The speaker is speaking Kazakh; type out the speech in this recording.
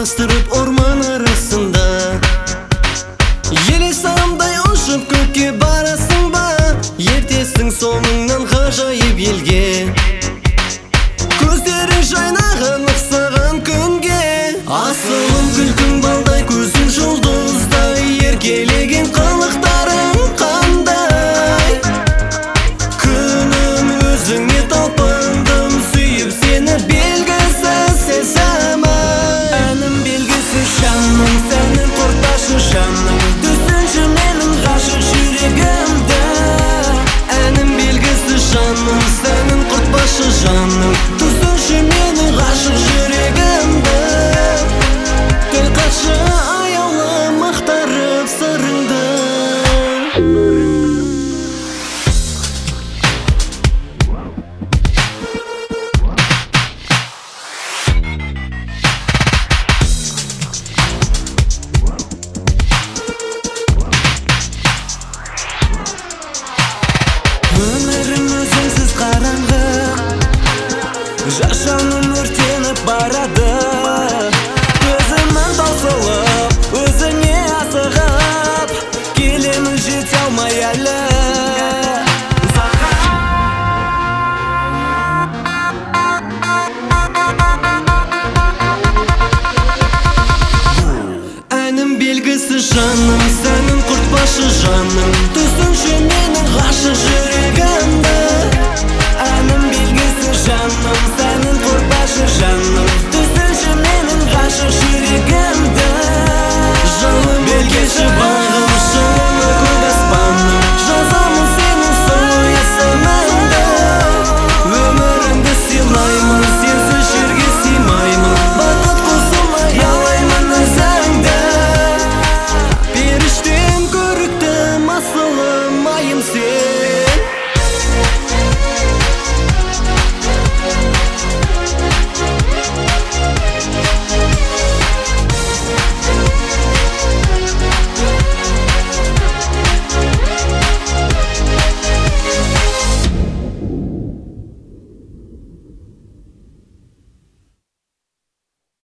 Адастырып орман арасында елес самдай ұшып көкке барасың ба? Ертесің соңыңнан ғажайып елге, көздерің жайнаған ұқсаған күнге. Асылым күлкің балдай, көзің жұлдыздай, еркелеген қылықтарың қандай. Күнім өзіңе талпындым, сүйіп сені белгісіз сеземін. Әнім белгісіз жаным, сәнін құрташы жаным, түсінші менің ғашық жүрегімді. Әнім белгісіз жаным, сәнін құртпашы жаным, түсінші менің ғашық жүрегімді. Тіл қатшы аяулы мақтарып сырыңды. Өмірім өзіңсіз қараңғы, жас жаным өртеніп барады. Көзімнің таусылып, өзіңе асығып, келемін жете алмай әлі. Әнім белгісіз жаным, сәнін құртпашы жаным,